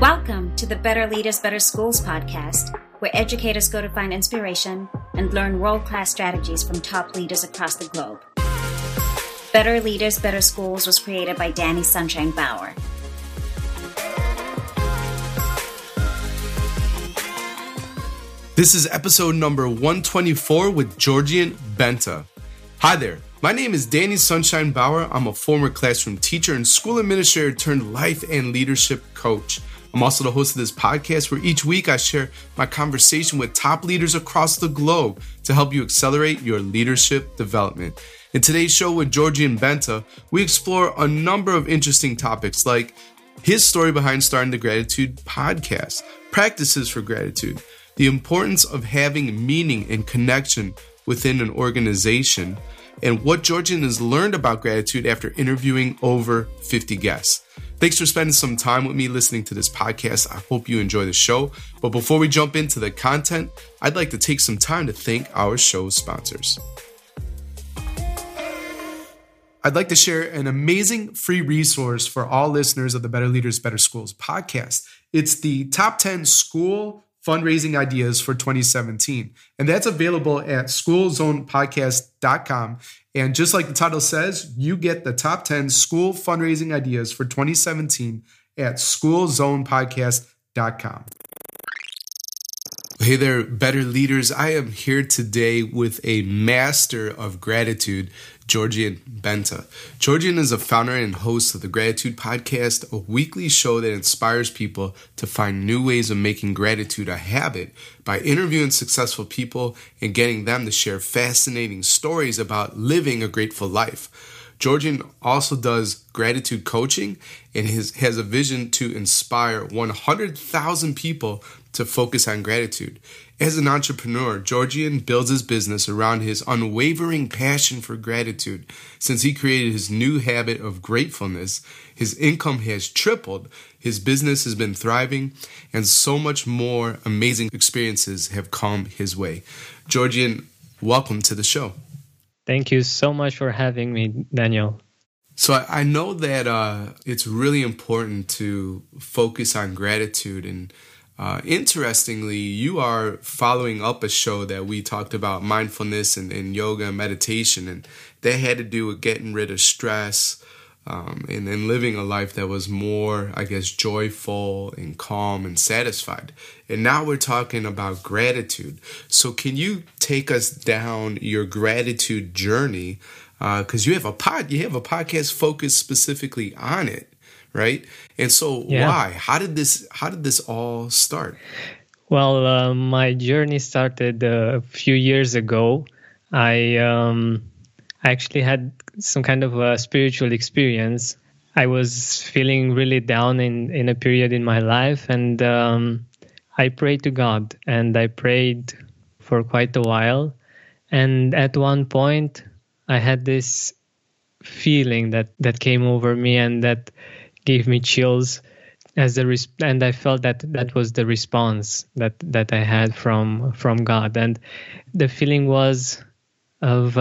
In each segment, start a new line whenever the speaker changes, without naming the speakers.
Welcome to the Better Leaders, Better Schools podcast, where educators go to find inspiration and learn world-class strategies from top leaders across the globe. Better Leaders, Better Schools was created by Danny Sunshine Bauer.
This is episode number 124 with Georgian Benta. Hi there, my name is Danny Sunshine Bauer. I'm a former classroom teacher and school administrator turned life and leadership coach. I'm also the host of this podcast where each week I share my conversation with top leaders across the globe to help you accelerate your leadership development. In today's show with Georgian Benta, we explore a number of interesting topics like his story behind starting the Gratitude podcast, practices for gratitude, the importance of having meaning and connection within an organization, and what Georgian has learned about gratitude after interviewing over 50 guests. Thanks for spending some time with me listening to this podcast. I hope you enjoy the show. But before we jump into the content, I'd like to take some time to thank our show's sponsors. I'd like to share an amazing free resource for all listeners of the Better Leaders, Better Schools podcast. It's the top 10 school fundraising ideas for 2017. And that's available at schoolzonepodcast.com. And just like the title says, you get the top 10 school fundraising ideas for 2017 at schoolzonepodcast.com. Hey there, Better Leaders. I am here today with a master of gratitude, Georgian Benta. Georgian is a founder and host of the Gratitude Podcast, a weekly show that inspires people to find new ways of making gratitude a habit by interviewing successful people and getting them to share fascinating stories about living a grateful life. Georgian also does gratitude coaching and has a vision to inspire 100,000 people to focus on gratitude. As an entrepreneur, Georgian builds his business around his unwavering passion for gratitude. Since he created his new habit of gratefulness, his income has tripled, his business has been thriving, and so much more amazing experiences have come his way. Georgian, welcome to the show.
Thank you so much for having me, Daniel.
So I know that it's really important to focus on gratitude. And interestingly, you are following up a show that we talked about mindfulness and yoga and meditation. And that had to do with getting rid of stress and then living a life that was more, I guess, joyful and calm and satisfied. And now we're talking about gratitude. So can you take us down your gratitude journey? Because you have a podcast focused specifically on it, right? And so why? How did this all start?
Well, my journey started a few years ago. I actually had some kind of a spiritual experience. I was feeling really down in a period in my life, and I prayed to God, and I prayed for quite a while. And at one point, I had this feeling that came over me and that gave me chills and I felt that was the response that I had from God. And the feeling was of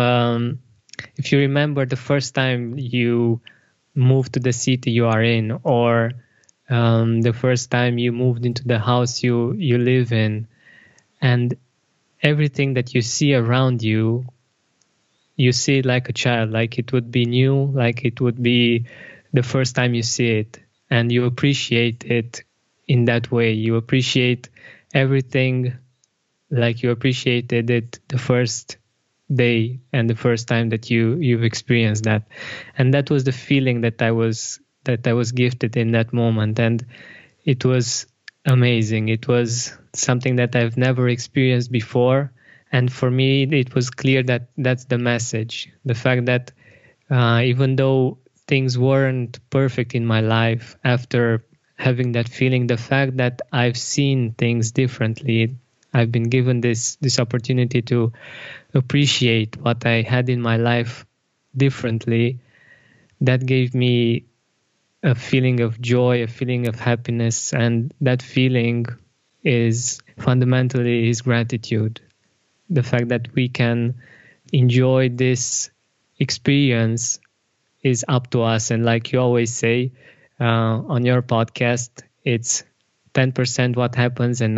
if you remember the first time you moved to the city you are in, or the first time you moved into the house you live in, and everything that you see around you, you see it like a child, like it would be new, like it would be the first time you see it, and you appreciate it in that way. You appreciate everything like you appreciated it the first day and the first time that you've experienced that. And that was the feeling that I was gifted in that moment, and it was amazing. It was something that I've never experienced before, and for me it was clear that that's the message. The fact that even though things weren't perfect in my life, after having that feeling, the fact that I've seen things differently, I've been given this opportunity to appreciate what I had in my life differently, that gave me a feeling of joy, a feeling of happiness, and that feeling is fundamentally is gratitude. The fact that we can enjoy this experience is up to us. And like you always say on your podcast, it's 10% what happens and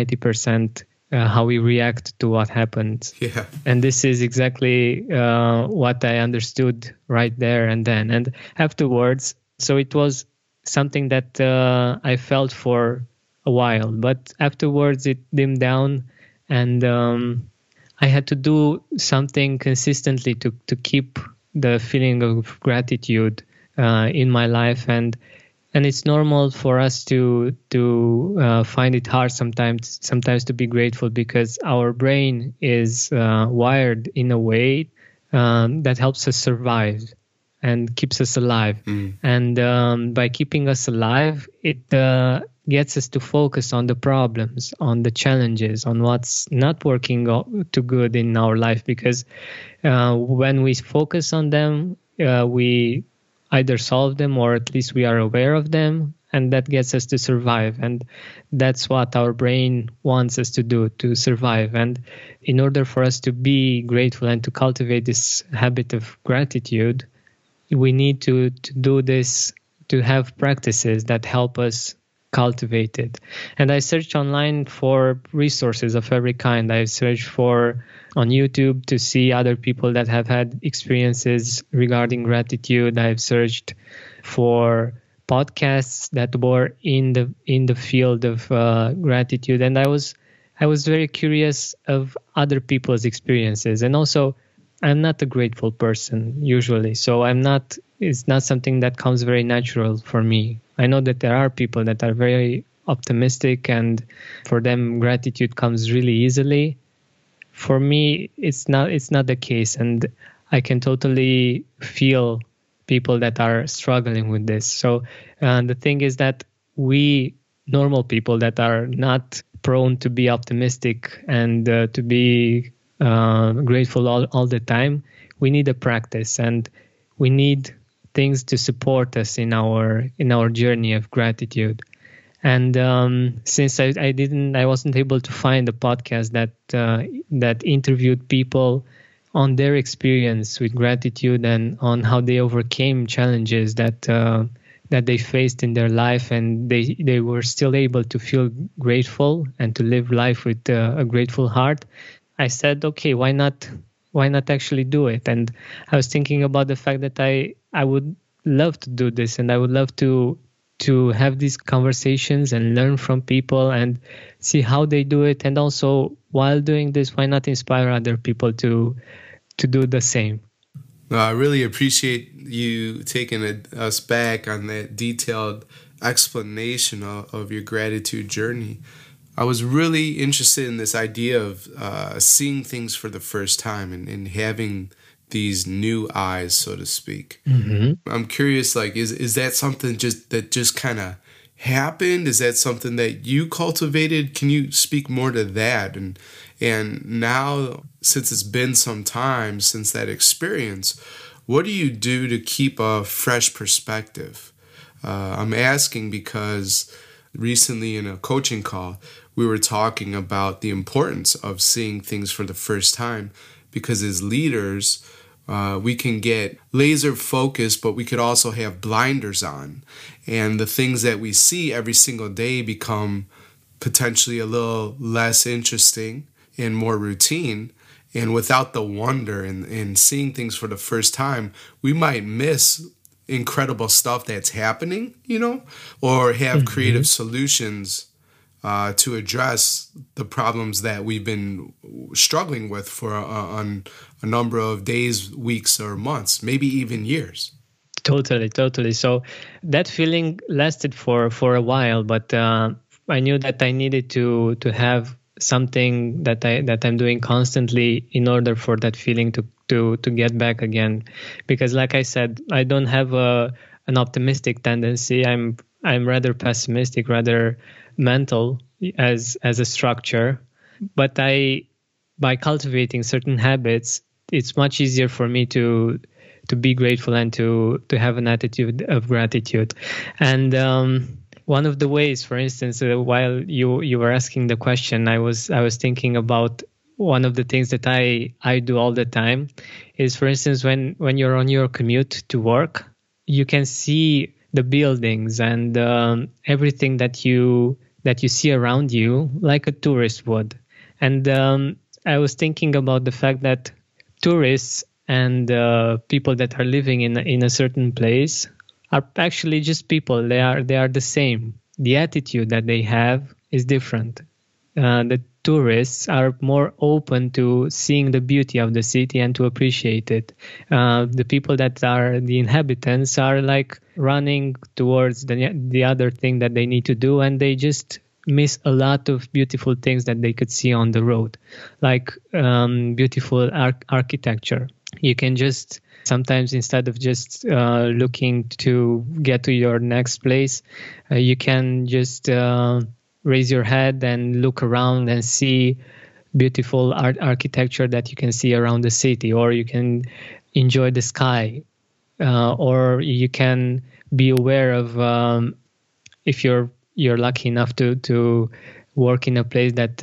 90% how we react to what happens.
Yeah.
And this is exactly what I understood right there and then. And afterwards, so it was something that I felt for a while, but afterwards it dimmed down, and I had to do something consistently to keep the feeling of gratitude in my life. And it's normal for us to find it hard sometimes to be grateful, because our brain is wired in a way that helps us survive and keeps us alive. And by keeping us alive, it gets us to focus on the problems, on the challenges, on what's not working too good in our life. Because when we focus on them, we either solve them, or at least we are aware of them, and that gets us to survive. And that's what our brain wants us to do, to survive. And in order for us to be grateful and to cultivate this habit of gratitude, we need to do this, to have practices that help us cultivate it. And I searched online for resources of every kind. I searched on YouTube to see other people that have had experiences regarding gratitude. I've searched for podcasts that were in the field of gratitude, and I was very curious of other people's experiences. And also, I'm not a grateful person usually, so it's not something that comes very natural for me. I know that there are people that are very optimistic, and for them gratitude comes really easily. For me, it's not the case, and I can totally feel people that are struggling with this. So the thing is that we normal people that are not prone to be optimistic and to be grateful all the time, we need a practice, and we need things to support us in our journey of gratitude. And since I wasn't able to find a podcast that interviewed people on their experience with gratitude and on how they overcame challenges that they faced in their life, and they were still able to feel grateful and to live life with a grateful heart, I said, okay, why not actually do it? And I was thinking about the fact that I would love to do this, and I would love to have these conversations and learn from people and see how they do it. And also, while doing this, why not inspire other people to do the same?
I really appreciate you taking us back on that detailed explanation of your gratitude journey. I was really interested in this idea of seeing things for the first time and having these new eyes, so to speak.
Mm-hmm.
I'm curious, like, is that something that kind of happened? Is that something that you cultivated? Can you speak more to that? And now, since it's been some time since that experience, what do you do to keep a fresh perspective? I'm asking because recently in a coaching call, we were talking about the importance of seeing things for the first time, because as leaders, we can get laser focused, but we could also have blinders on. And the things that we see every single day become potentially a little less interesting and more routine. And without the wonder and seeing things for the first time, we might miss incredible stuff that's happening, or have creative solutions to address the problems that we've been struggling with for a number of days, weeks, or months, maybe even years.
Totally. So that feeling lasted for a while, but I knew that I needed to have something that I'm doing constantly in order for that feeling to get back again. Because, like I said, I don't have an optimistic tendency. I'm rather pessimistic, rather mental as a structure. But by cultivating certain habits, it's much easier for me to be grateful and to have an attitude of gratitude. And one of the ways, for instance, while you were asking the question, I was thinking about one of the things that I do all the time is, for instance, when you're on your commute to work, you can see the buildings and everything that you that you see around you like a tourist would. And I was thinking about the fact that tourists and people that are living in a certain place are actually just people. They are the same. The attitude that they have is different. The tourists are more open to seeing the beauty of the city and to appreciate it. The people that are the inhabitants are like running towards the other thing that they need to do, and they just miss a lot of beautiful things that they could see on the road, like beautiful architecture. You can just sometimes, instead of just looking to get to your next place, you can just raise your head and look around and see beautiful architecture that you can see around the city, or you can enjoy the sky, or you can be aware of if you're lucky enough to work in a place that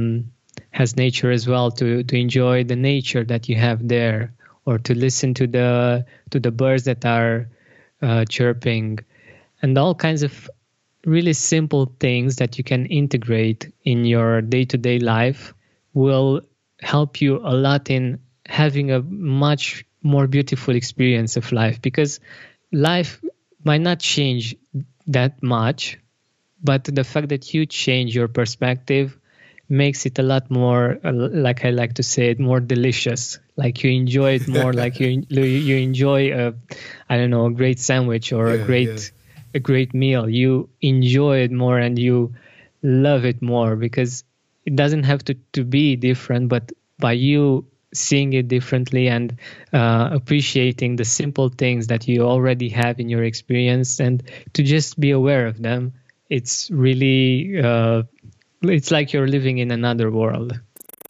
has nature as well, to enjoy the nature that you have there, or to listen to the birds that are chirping, and all kinds of really simple things that you can integrate in your day-to-day life will help you a lot in having a much more beautiful experience of life, because life might not change that much, but the fact that you change your perspective makes it a lot more, like I like to say it, more delicious. Like you enjoy it more, like you enjoy a great sandwich or a great meal. You enjoy it more and you love it more, because it doesn't have to be different, but by you seeing it differently and appreciating the simple things that you already have in your experience, and to just be aware of them, it's really it's like you're living in another world.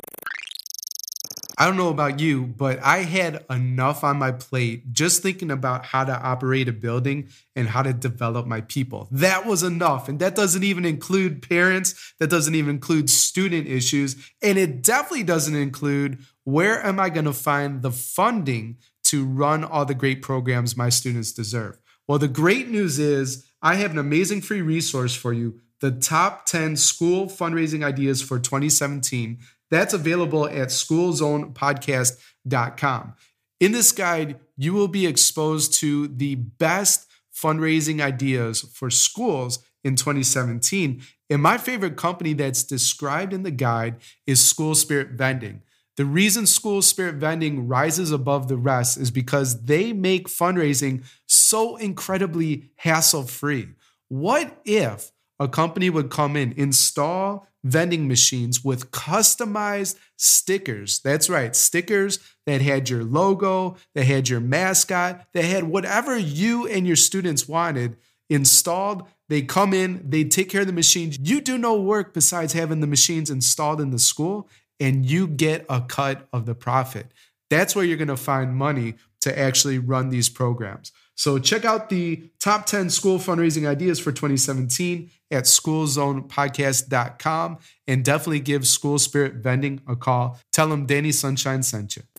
I don't know about you, but I had enough on my plate just thinking about how to operate a building and how to develop my people. That was enough. And that doesn't even include parents. That doesn't even include student issues. And it definitely doesn't include where am I going to find the funding to run all the great programs my students deserve. Well, the great news is I have an amazing free resource for you, the top 10 school fundraising ideas for 2017. That's available at schoolzonepodcast.com. In this guide, you will be exposed to the best fundraising ideas for schools in 2017. And my favorite company that's described in the guide is School Spirit Vending. The reason School Spirit Vending rises above the rest is because they make fundraising so incredibly hassle-free. What if a company would come in, install vending machines with customized stickers? That's right, stickers that had your logo, that had your mascot, that had whatever you and your students wanted installed. They come in, they take care of the machines. You do no work besides having the machines installed in the school, and you get a cut of the profit. That's where you're going to find money to actually run these programs. So check out the top 10 school fundraising ideas for 2017 at schoolzonepodcast.com, and definitely give School Spirit Vending a call. Tell them Danny Sunshine sent you.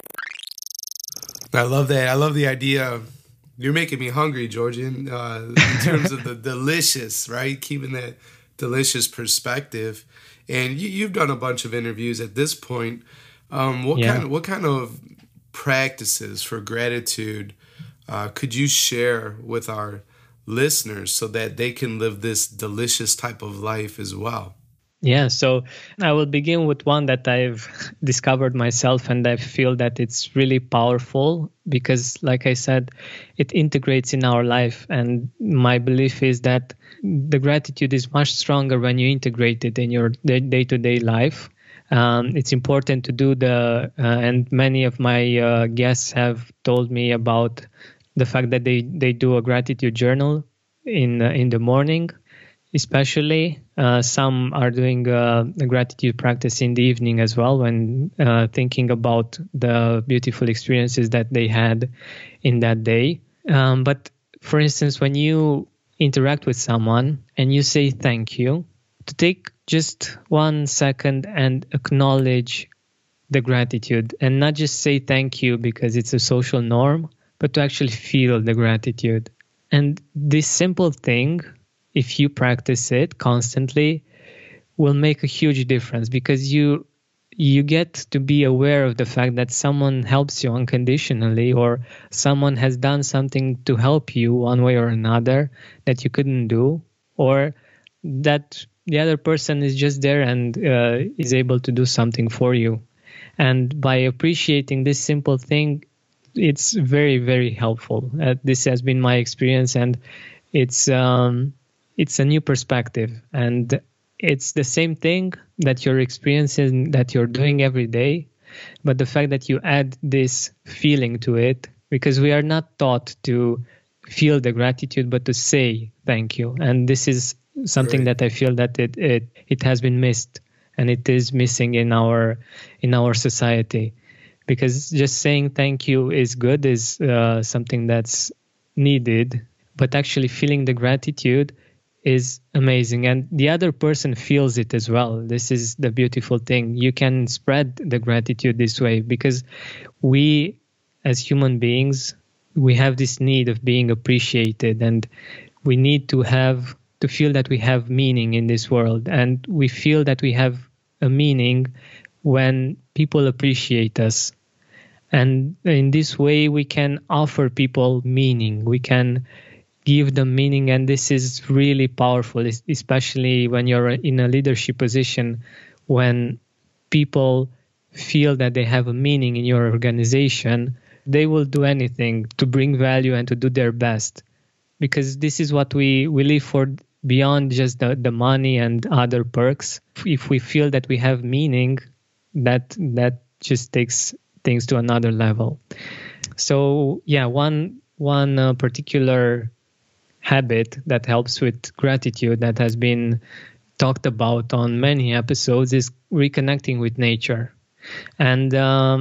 I love that. I love the idea. You're making me hungry, Georgian, in terms of the delicious, right? Keeping that delicious perspective. And you've done a bunch of interviews at this point. What kind of practices for gratitude could you share with our listeners so that they can live this delicious type of life as well?
Yeah, so I will begin with one that I've discovered myself, and I feel that it's really powerful because, like I said, it integrates in our life. And my belief is that the gratitude is much stronger when you integrate it in your day-to-day life. It's important to do and many of my guests have told me about the fact that they do a gratitude journal in the morning, especially. Some are doing a gratitude practice in the evening as well, when thinking about the beautiful experiences that they had in that day. But for instance, when you interact with someone and you say thank you, to take just 1 second and acknowledge the gratitude, and not just say thank you because it's a social norm, but to actually feel the gratitude. And this simple thing if you practice it constantly, will make a huge difference, because you get to be aware of the fact that someone helps you unconditionally, or someone has done something to help you one way or another that you couldn't do, or that the other person is just there and is able to do something for you. And by appreciating this simple thing, it's very, very helpful. This has been my experience, and it's a new perspective. And it's the same thing that you're experiencing, that you're doing every day, but the fact that you add this feeling to it, because we are not taught to feel the gratitude, but to say thank you. And this is something that I feel that it has been missed, and it is missing in our society. Because just saying thank you is good, is something that's needed, but actually feeling the gratitude is amazing, and the other person feels it as well. This is the beautiful thing. You can spread the gratitude this way, because we as human beings, we have this need of being appreciated, and we need to feel that we have meaning in this world. And we feel that we have a meaning when people appreciate us. And in this way, we can offer people meaning. We can give them meaning, and this is really powerful, especially when you're in a leadership position, when people feel that they have a meaning in your organization. They will do anything to bring value and to do their best, because this is what we live for, beyond just the money and other perks. If we feel that we have meaning, that just takes things to another level. So yeah, one particular habit that helps with gratitude, that has been talked about on many episodes, is reconnecting with nature. And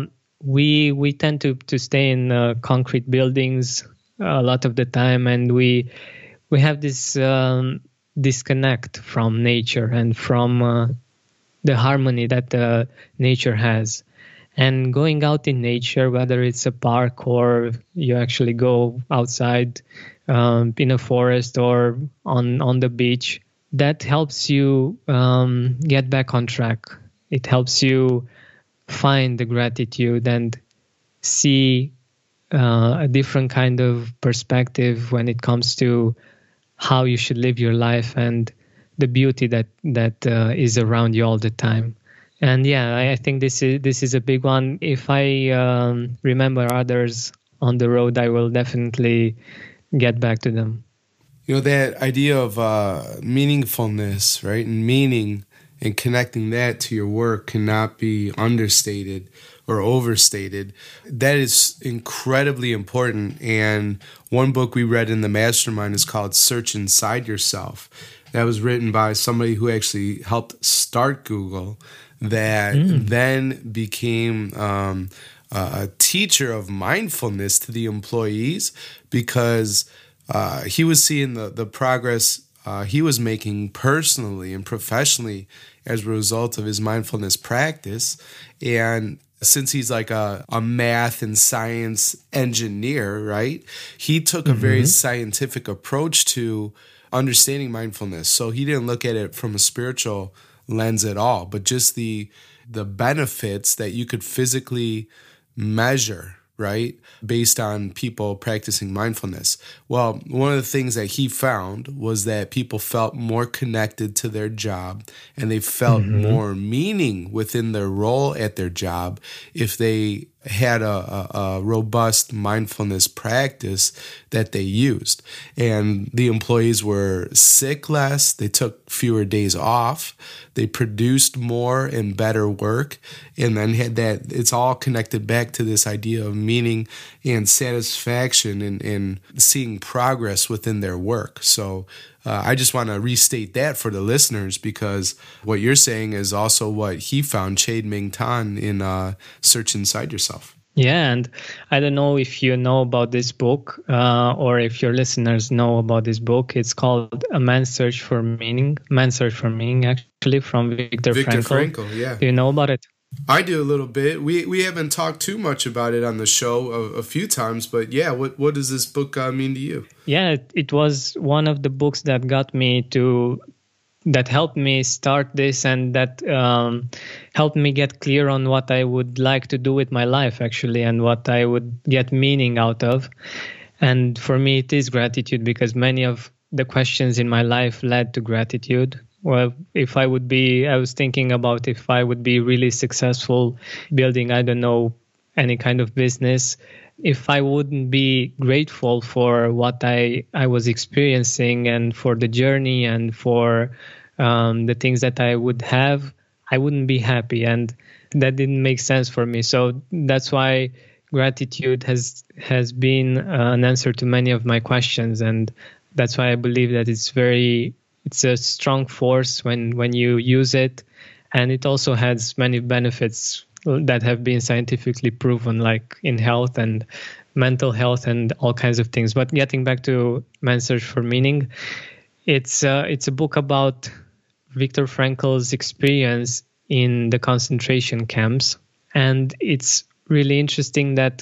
we tend to stay in concrete buildings a lot of the time, and we have this disconnect from nature and from the harmony that nature has. And going out in nature, whether it's a park or you actually go outside in a forest or on the beach, that helps you get back on track. It helps you find the gratitude and see a different kind of perspective when it comes to how you should live your life and the beauty that is around you all the time. And yeah, I think this is a big one. If I remember others on the road, I will definitely get back to them.
You know, that idea of meaningfulness, right? And meaning, and connecting that to your work cannot be understated or overstated. That is incredibly important. And one book we read in the mastermind is called Search Inside Yourself. That was written by somebody who actually helped start Google, that then became a teacher of mindfulness to the employees, because he was seeing the progress he was making personally and professionally as a result of his mindfulness practice. And since he's like a math and science engineer, right, he took a very scientific approach to understanding mindfulness. So he didn't look at it from a spiritual lens at all, but just the benefits that you could physically measure, right, based on people practicing mindfulness. Well, one of the things that he found was that people felt more connected to their job, and they felt more meaning within their role at their job if they had a robust mindfulness practice that they used. And the employees were sick less, they took fewer days off, they produced more and better work, and then had that, it's all connected back to this idea of meaning and satisfaction and seeing progress within their work. So I just want to restate that for the listeners, because what you're saying is also what he found, Chade-Ming Tan, in Search Inside Yourself.
Yeah, and I don't know if you know about this book or if your listeners know about this book. It's called A Man's Search for Meaning. Man's Search for Meaning, actually, from Viktor Frankl.
Yeah.
Do you know about it?
I do a little bit. We haven't talked too much about it on the show a few times, but yeah, what does this book mean to you?
Yeah, it was one of the books that helped me start this, and that helped me get clear on what I would like to do with my life, actually, and what I would get meaning out of. And for me, it is gratitude, because many of the questions in my life led to gratitude. Well, I was thinking about if I would be really successful building, I don't know, any kind of business, if I wouldn't be grateful for what I was experiencing and for the journey and for the things that I would have, I wouldn't be happy. And that didn't make sense for me. So that's why gratitude has been an answer to many of my questions. And that's why I believe that it's a strong force when you use it. And it also has many benefits that have been scientifically proven, like in health and mental health and all kinds of things. But getting back to Man's Search for Meaning, it's a book about Viktor Frankl's experience in the concentration camps. And it's really interesting that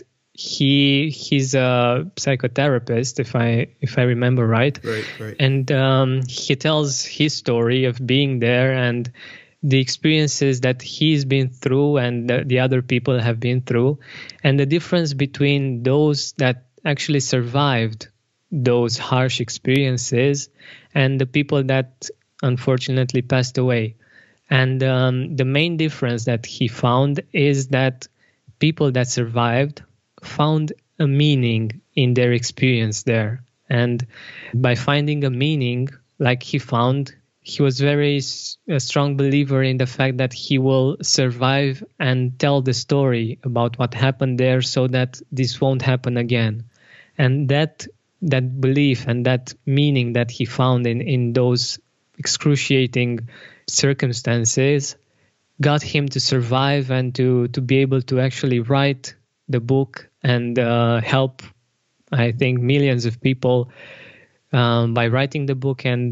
he's a psychotherapist, if I remember right.
Right.
And he tells his story of being there and the experiences that he's been through and the other people have been through, and the difference between those that actually survived those harsh experiences and the people that unfortunately passed away. And the main difference that he found is that people that survived found a meaning in their experience there. And by finding a meaning, like he found, he was a strong believer in the fact that he will survive and tell the story about what happened there so that this won't happen again. And that belief and that meaning that he found in those excruciating circumstances got him to survive and to be able to actually write the book and help, I think, millions of people by writing the book and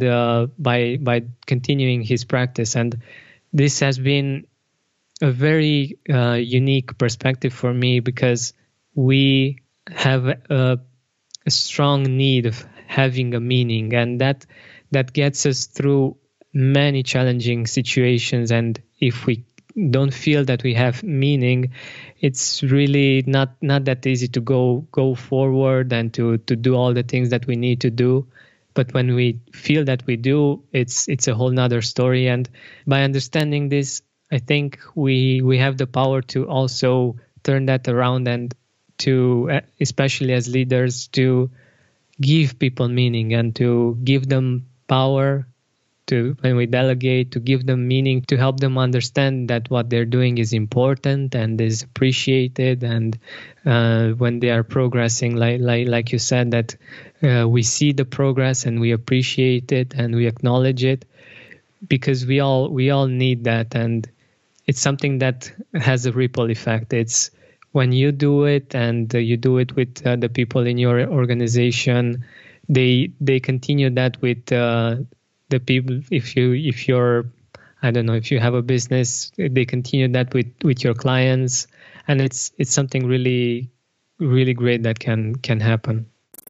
by continuing his practice. And this has been a very unique perspective for me, because we have a strong need of having a meaning, and that gets us through many challenging situations. And if we don't feel that we have meaning, it's really not that easy to go forward and to do all the things that we need to do. But when we feel that we do, it's a whole nother story. And by understanding this, I think we have the power to also turn that around, and to, especially as leaders, to give people meaning and to give them power, to, when we delegate, to give them meaning, to help them understand that what they're doing is important and is appreciated. And when they are progressing, like you said, that we see the progress and we appreciate it and we acknowledge it, because we all need that. And it's something that has a ripple effect. It's when you do it and you do it with the people in your organization, they continue that with the people. If you're, I don't know, if you have a business, they continue that with your clients, and it's something really, really great that can happen.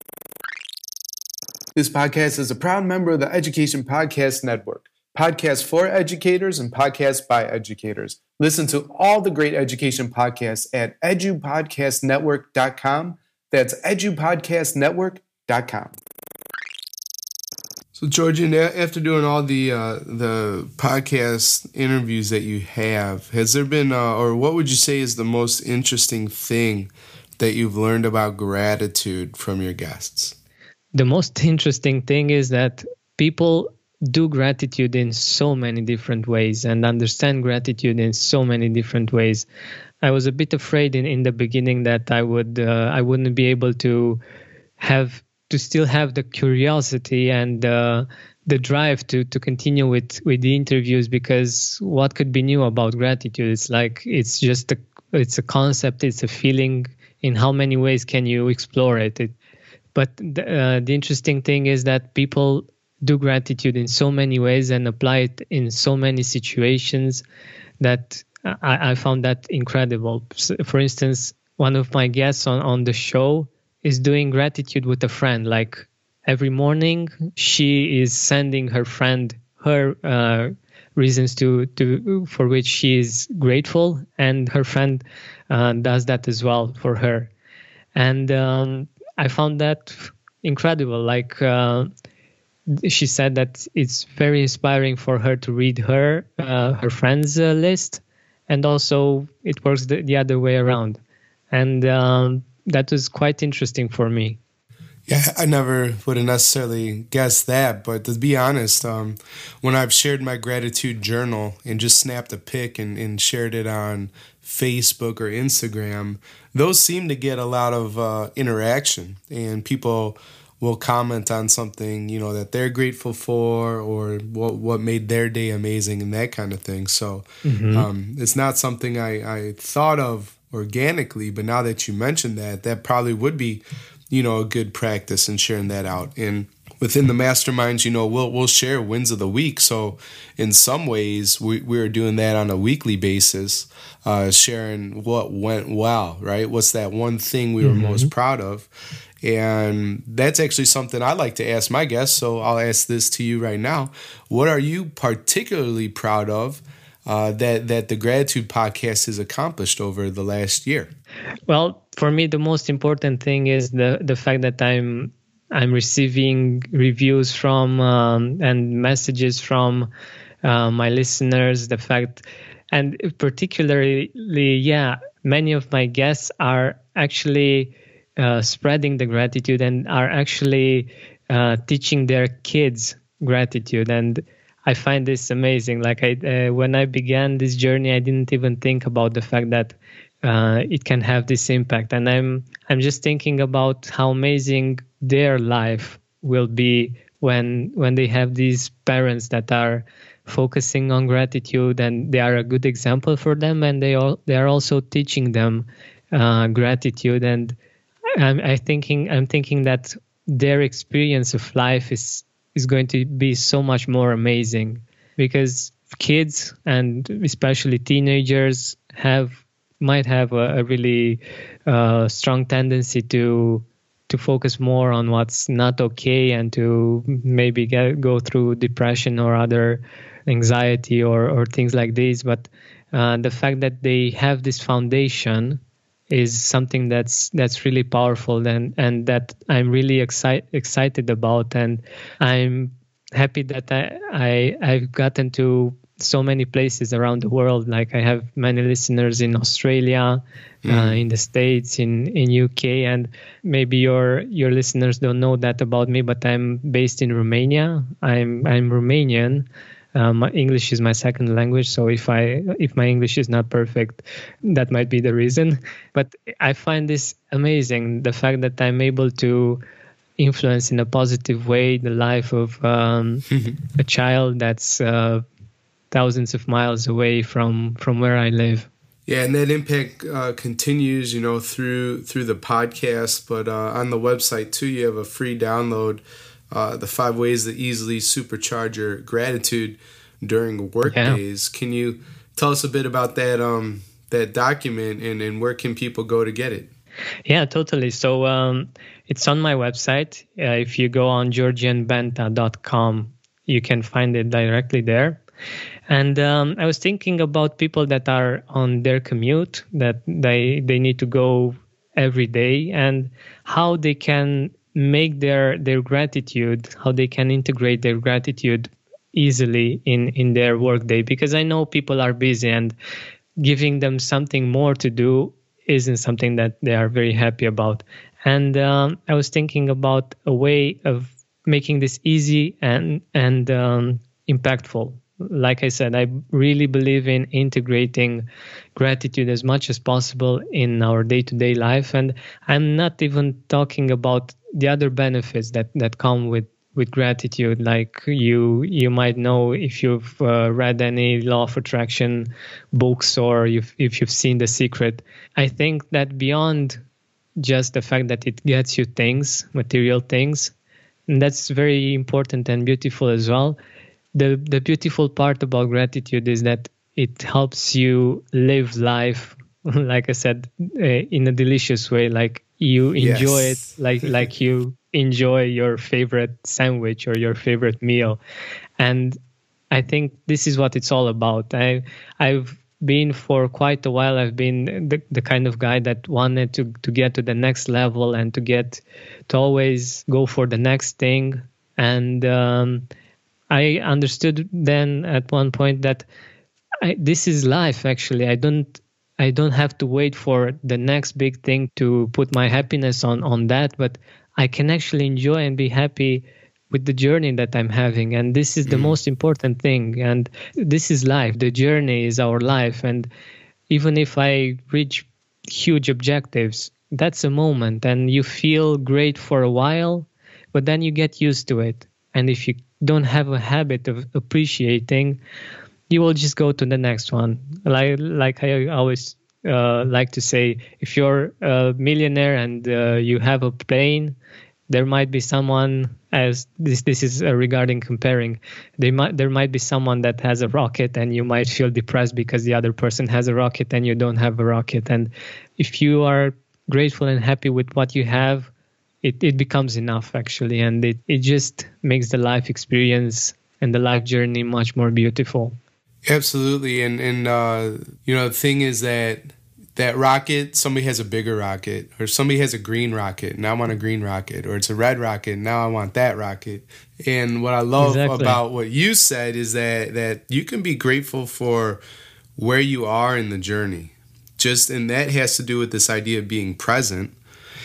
This podcast is a proud member of the Education Podcast Network. Podcasts for educators and podcasts by educators. Listen to all the great education podcasts at edupodcastnetwork.com. That's edupodcastnetwork.com. So, Georgian, after doing all the podcast interviews that you have, has there been, or what would you say is the most interesting thing that you've learned about gratitude from your guests?
The most interesting thing is that people do gratitude in so many different ways and understand gratitude in so many different ways. I was a bit afraid in the beginning that I wouldn't be able to still have the curiosity and the drive to continue with the interviews, because what could be new about gratitude? It's like it's a concept, it's a feeling. In how many ways can you explore it? But the interesting thing is that people do gratitude in so many ways and apply it in so many situations that I found that incredible. For instance, one of my guests on the show is doing gratitude with a friend. Like every morning, she is sending her friend her reasons for which she is grateful, and her friend does that as well for her. And I found that incredible. Like she said that it's very inspiring for her to read her friends list, and also it works the other way around. And that was quite interesting for me.
Yeah, I never would have necessarily guessed that. But to be honest, when I've shared my gratitude journal and just snapped a pic and shared it on Facebook or Instagram, those seem to get a lot of interaction, and people will comment on something, you know, that they're grateful for, or what made their day amazing, and that kind of thing. So it's not something I thought of organically, but now that you mentioned that probably would be, you know, a good practice in sharing that out. And within the masterminds, you know, we'll share wins of the week. So in some ways, we're doing that on a weekly basis, sharing what went well, right? What's that one thing we were most proud of? And that's actually something I like to ask my guests. So I'll ask this to you right now. What are you particularly proud of that the Gratitude Podcast has accomplished over the last year?
Well, for me, the most important thing is the fact that I'm receiving reviews from and messages from my listeners. The fact, and particularly, many of my guests are actually spreading the gratitude and are actually teaching their kids gratitude. And I find this amazing. Like when I began this journey, I didn't even think about the fact that it can have this impact. And I'm just thinking about how amazing their life will be when they have these parents that are focusing on gratitude, and they are a good example for them, and they are also teaching them gratitude. And I'm thinking that their experience of life is going to be so much more amazing, because kids, and especially teenagers, might have a really strong tendency to focus more on what's not okay, and to maybe go through depression or other anxiety or things like this. But the fact that they have this foundation is something that's really powerful, and that I'm really excited about. And I'm happy that I've gotten to so many places around the world. Like I have many listeners in Australia, in the States, in UK, and maybe your listeners don't know that about me, but I'm based in Romania. I'm Romanian. My English is my second language, so if my English is not perfect, that might be the reason. But I find this amazing, the fact that I'm able to influence in a positive way the life of a child that's thousands of miles away from where I live.
Yeah, and that impact continues, you know, through the podcast, but on the website too, you have a free download, the 5 ways that easily supercharge your gratitude during work days. Can you tell us a bit about that document, and where can people go to get it?
Yeah, totally. So it's on my website. If you go on georgianbenta.com, you can find it directly there. And I was thinking about people that are on their commute, that they need to go every day, and how they can make their gratitude, how they can integrate their gratitude easily in their workday. Because I know people are busy, and giving them something more to do isn't something that they are very happy about. And I was thinking about a way of making this easy and impactful. Like I said, I really believe in integrating gratitude as much as possible in our day-to-day life. And I'm not even talking about the other benefits that come with gratitude. Like you might know, if you've read any law of attraction books, or if you've seen The Secret. I think that beyond just the fact that it gets you things, material things, and that's very important and beautiful as well. The beautiful part about gratitude is that it helps you live life, like I said, in a delicious way. Like you enjoy it, like you enjoy your favorite sandwich or your favorite meal. And I think this is what it's all about. I've been for quite a while, I've been the kind of guy that wanted to get to the next level and to always go for the next thing. And I understood then at one point that this is life. Actually, I don't have to wait for the next big thing to put my happiness on that, but I can actually enjoy and be happy with the journey that I'm having. And this is the most important thing. And this is life. The journey is our life. And even if I reach huge objectives, that's a moment and you feel great for a while, but then you get used to it. And if you don't have a habit of appreciating, you will just go to the next one. Like I always like to say, if you're a millionaire and you have a plane, there might be someone, as this is regarding comparing, there might be someone that has a rocket and you might feel depressed because the other person has a rocket and you don't have a rocket. And if you are grateful and happy with what you have, it becomes enough, actually. And it just makes the life experience and the life journey much more beautiful.
Absolutely. And the thing is that rocket, somebody has a bigger rocket, or somebody has a green rocket, and I want a green rocket, or it's a red rocket, now I want that rocket. And what I love about what you said is that you can be grateful for where you are in the journey. And that has to do with this idea of being present.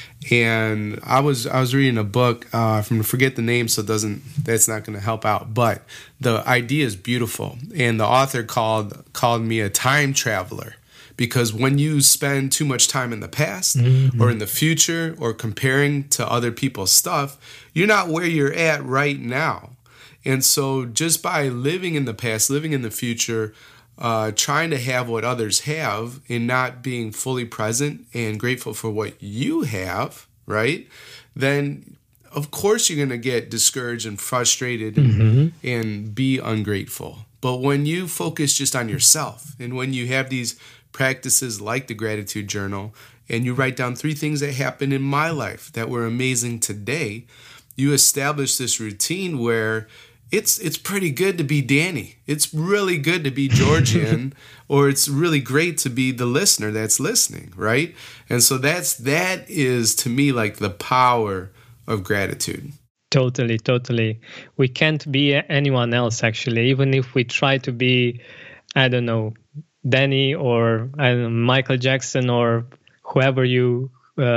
And I was reading a book from, forget the name, so that's not going to help out. But the idea is beautiful, and the author called me a time traveler, because when you spend too much time in the past or in the future or comparing to other people's stuff, you're not where you're at right now. And so just by living in the past, living in the future, trying to have what others have and not being fully present and grateful for what you have, right? Then, of course, you're going to get discouraged and frustrated and be ungrateful. But when you focus just on yourself, and when you have these practices like the gratitude journal, and you write down 3 things that happened in my life that were amazing today, you establish this routine where it's pretty good to be Danny. It's really good to be Georgian, or it's really great to be the listener that's listening, right? And so that is to me like the power of gratitude.
Totally. We can't be anyone else, actually. Even if we try to be, I don't know, Danny or Michael Jackson or whoever you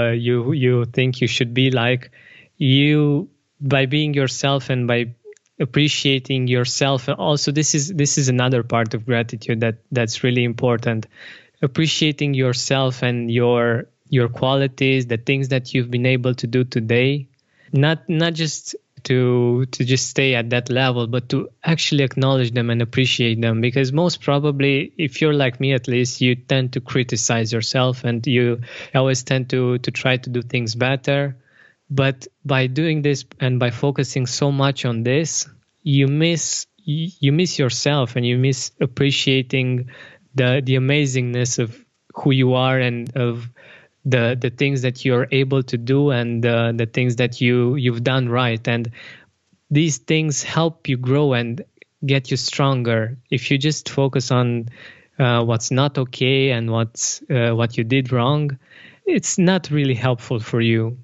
think you should be like, you, by being yourself and by appreciating yourself. Also, this is another part of gratitude that's really important. Appreciating yourself and your qualities, the things that you've been able to do today, not just to just stay at that level, but to actually acknowledge them and appreciate them. Because most probably, if you're like me at least, you tend to criticize yourself and you always tend to try to do things better. But by doing this and by focusing so much on this, you miss yourself and you miss appreciating the amazingness of who you are and of the things that you're able to do and the things that you've done right. And these things help you grow and get you stronger. If you just focus on what's not okay and what you did wrong, it's not really helpful for you.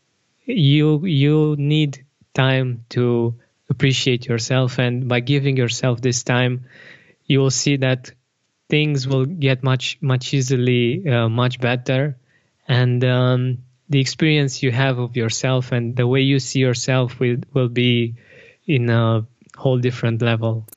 You need time to appreciate yourself, and by giving yourself this time, you will see that things will get much easily much better, and the experience you have of yourself and the way you see yourself will be in a whole different level.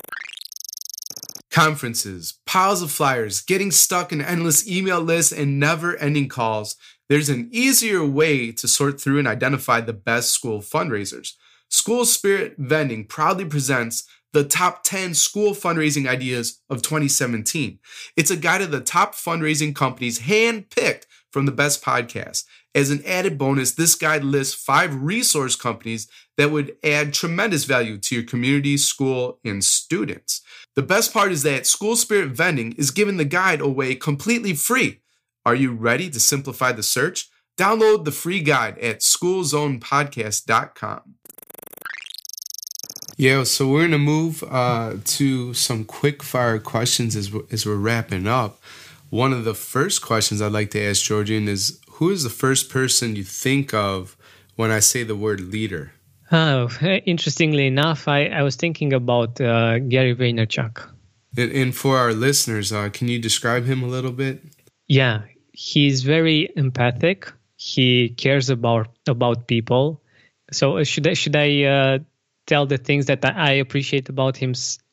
Conferences, piles of flyers, getting stuck in endless email lists, and never-ending calls. There's an easier way to sort through and identify the best school fundraisers. School Spirit Vending proudly presents the top 10 school fundraising ideas of 2017. It's a guide of the top fundraising companies handpicked from the best podcasts. As an added bonus, this guide lists 5 resource companies that would add tremendous value to your community, school, and students. The best part is that School Spirit Vending is giving the guide away completely free. Are you ready to simplify the search? Download the free guide at schoolzonepodcast.com. Yeah, so we're going to move to some quick fire questions as we're wrapping up. One of the first questions I'd like to ask Georgian is, who is the first person you think of when I say the word leader?
Oh, interestingly enough, I was thinking about Gary Vaynerchuk.
And for our listeners, can you describe him a little bit?
Yeah, he's very empathic. He cares about people. So should I tell the things that I appreciate about him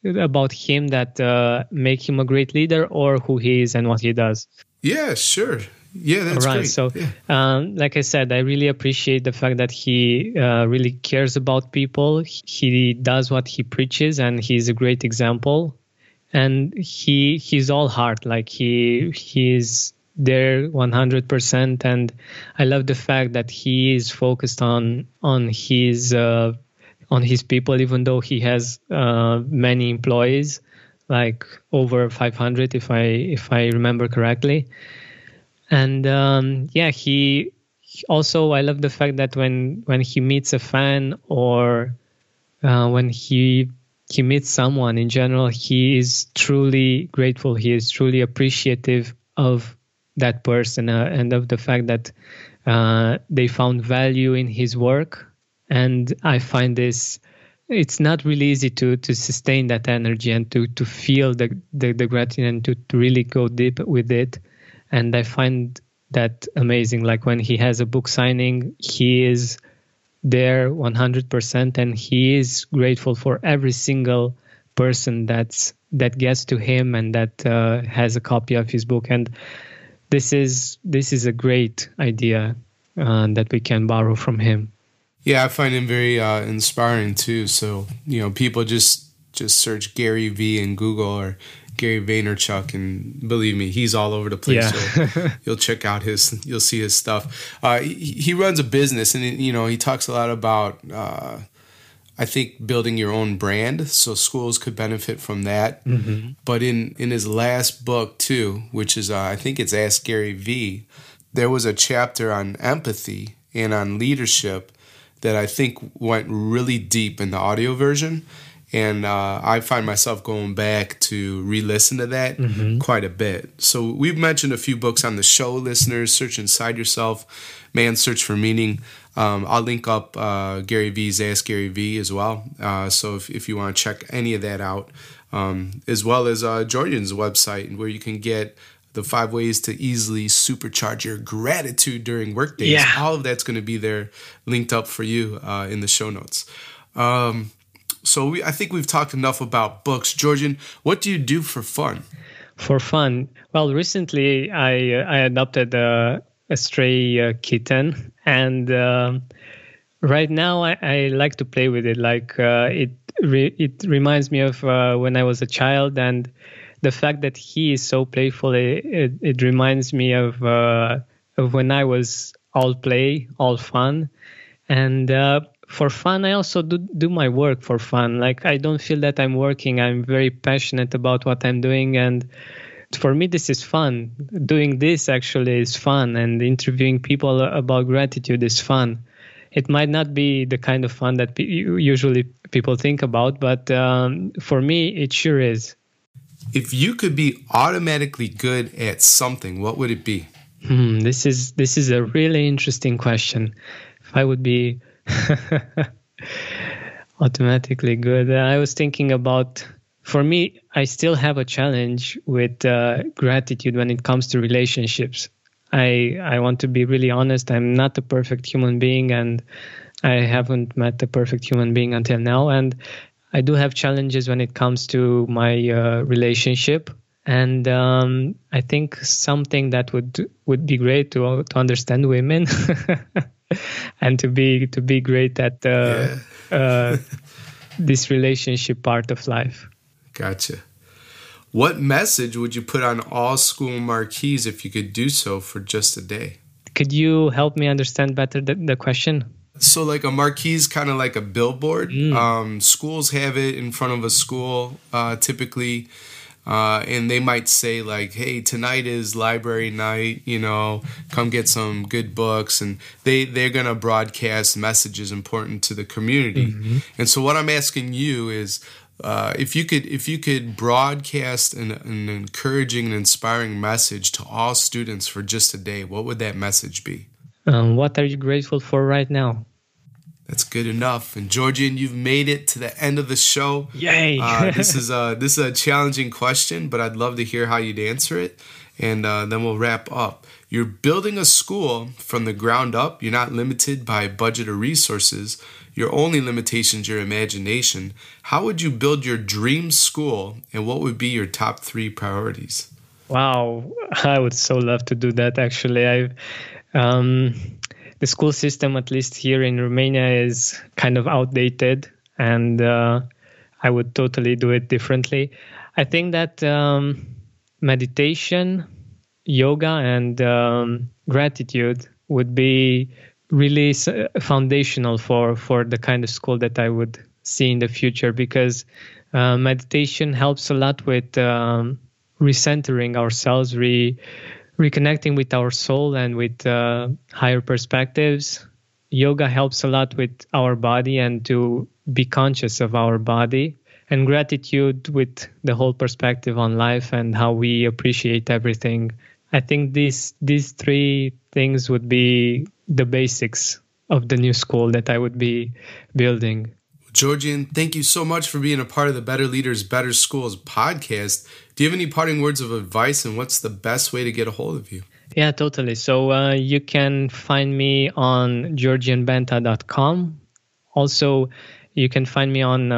that make him a great leader, or who he is and what he does?
Yeah, sure. Yeah, that's
right.
Great.
So,
yeah.
Like I said, I really appreciate the fact that he really cares about people. He does what he preaches, and he's a great example. And he's all heart, like he's there 100%. And I love the fact that he is focused on his people, even though he has many employees, like over 500, if I remember correctly. And he also, I love the fact that when he meets a fan or when he meets someone in general, he is truly grateful. He is truly appreciative of that person and of the fact that they found value in his work. And I find it's not really easy to sustain that energy and to feel the gratitude and to really go deep with it. And I find that amazing. Like when he has a book signing, he is there 100%, and he is grateful for every single person that gets to him and that has a copy of his book. And this is a great idea that we can borrow from him.
Yeah, I find him very inspiring too. So, people just search Gary V in Google or Gary Vaynerchuk, and believe me, he's all over the place.
Yeah.
So you'll you'll see his stuff. He runs a business, and he talks a lot about I think building your own brand. So schools could benefit from that.
Mm-hmm.
But in his last book too, which is I think it's Ask Gary V, there was a chapter on empathy and on leadership that I think went really deep in the audio version. And I find myself going back to re-listen to that quite a bit. So we've mentioned a few books on the show, listeners. Search Inside Yourself, Man's Search for Meaning. I'll link up Gary V's Ask Gary V as well. So if you want to check any of that out, as well as Georgian's website, where you can get the 5 ways to easily supercharge your gratitude during work days.
Yeah.
All of that's going to be there linked up for you in the show notes. So I think we've talked enough about books. Georgian, what do you do for fun?
For fun? Well, recently I adopted a stray kitten, and right now I like to play with it. Like it reminds me of when I was a child, and the fact that he is so playful, it reminds me of when I was all play, all fun. And for fun, I also do my work for fun. Like, I don't feel that I'm working. I'm very passionate about what I'm doing. And for me, this is fun. Doing this actually is fun. And interviewing people about gratitude is fun. It might not be the kind of fun that usually people think about, but for me, it sure is.
If you could be automatically good at something, what would it be?
This is a really interesting question. If I would be automatically good, I was thinking about, for me, I still have a challenge with gratitude when it comes to relationships. I want to be really honest. I'm not a perfect human being, and I haven't met a perfect human being until now. And I do have challenges when it comes to my relationship. And I think something that would be great to understand women and to be great at this relationship part of life.
Gotcha. What message would you put on all school marquees if you could do so for just a day?
Could you help me understand better the question?
So like a marquee is kind of like a billboard. Schools have it in front of a school typically. And they might say like, hey, tonight is library night, come get some good books. And they're going to broadcast messages important to the community. Mm-hmm. And so what I'm asking you is, if you could broadcast an encouraging and inspiring message to all students for just a day, what would that message be?
What are you grateful for right now?
That's good enough. And Georgian, you've made it to the end of the show.
Yay!
This is a challenging question, but I'd love to hear how you'd answer it. And then we'll wrap up. You're building a school from the ground up. You're not limited by budget or resources. Your only limitation is your imagination. How would you build your dream school, and what would be your top 3 priorities?
Wow, I would so love to do that, actually. The school system, at least here in Romania, is kind of outdated, and I would totally do it differently. I think that meditation, yoga, and gratitude would be really foundational for the kind of school that I would see in the future, because meditation helps a lot with recentering ourselves, reconnecting with our soul and with higher perspectives. Yoga helps a lot with our body and to be conscious of our body. And gratitude with the whole perspective on life and how we appreciate everything. I think these 3 things would be the basics of the new school that I would be building.
Georgian, thank you so much for being a part of the Better Leaders, Better Schools podcast. Do you have any parting words of advice, and what's the best way to get a hold of you?
Yeah, totally. So you can find me on georgianbenta.com. Also, you can find me on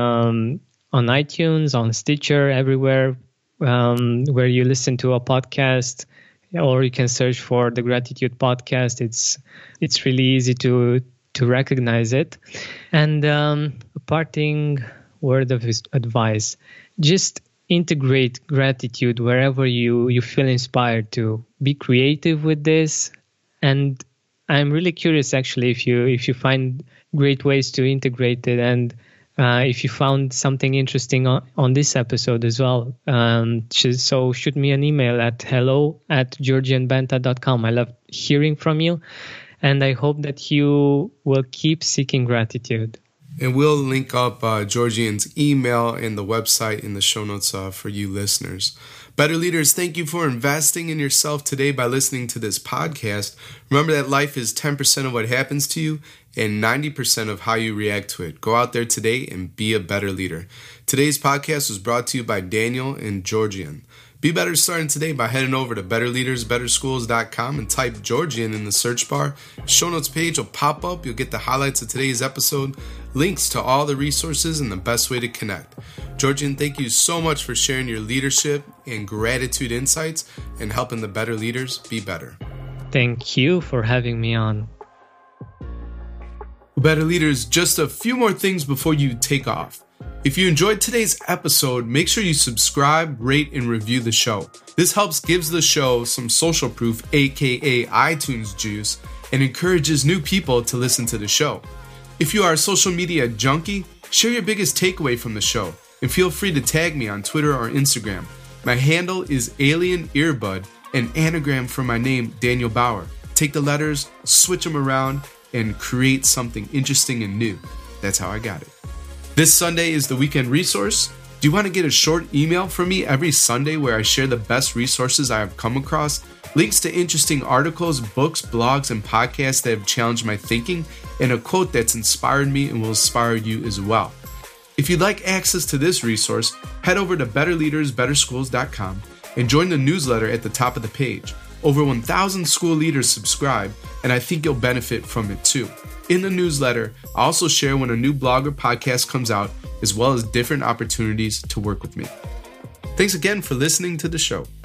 iTunes, on Stitcher, everywhere where you listen to a podcast, or you can search for the Gratitude Podcast. It's really easy to recognize it. And a parting word of advice: just integrate gratitude wherever you feel inspired to. Be creative with this. And I'm really curious, actually, if you find great ways to integrate it, and if you found something interesting on this episode as well. So shoot me an email at hello@georgianbenta.com. I love hearing from you, and I hope that you will keep seeking gratitude.
And we'll link up Georgian's email and the website in the show notes for you listeners. Better Leaders, thank you for investing in yourself today by listening to this podcast. Remember that life is 10% of what happens to you and 90% of how you react to it. Go out there today and be a better leader. Today's podcast was brought to you by Daniel and Georgian. Be better starting today by heading over to betterleadersbetterschools.com and type Georgian in the search bar. Show notes page will pop up. You'll get the highlights of today's episode, links to all the resources, and the best way to connect. Georgian, thank you so much for sharing your leadership and gratitude insights and helping the better leaders be better.
Thank you for having me on.
Better Leaders, just a few more things before you take off. If you enjoyed today's episode, make sure you subscribe, rate, and review the show. This gives the show some social proof, aka iTunes juice, and encourages new people to listen to the show. If you are a social media junkie, share your biggest takeaway from the show, and feel free to tag me on Twitter or Instagram. My handle is Alien Earbud, an anagram for my name, Daniel Bauer. Take the letters, switch them around, and create something interesting and new. That's how I got it. This Sunday is the weekend resource. Do you want to get a short email from me every Sunday where I share the best resources I have come across, links to interesting articles, books, blogs, and podcasts that have challenged my thinking, and a quote that's inspired me and will inspire you as well? If you'd like access to this resource, head over to betterleadersbetterschools.com and join the newsletter at the top of the page. Over 1,000 school leaders subscribe, and I think you'll benefit from it too. In the newsletter, I also share when a new blog or podcast comes out, as well as different opportunities to work with me. Thanks again for listening to the show.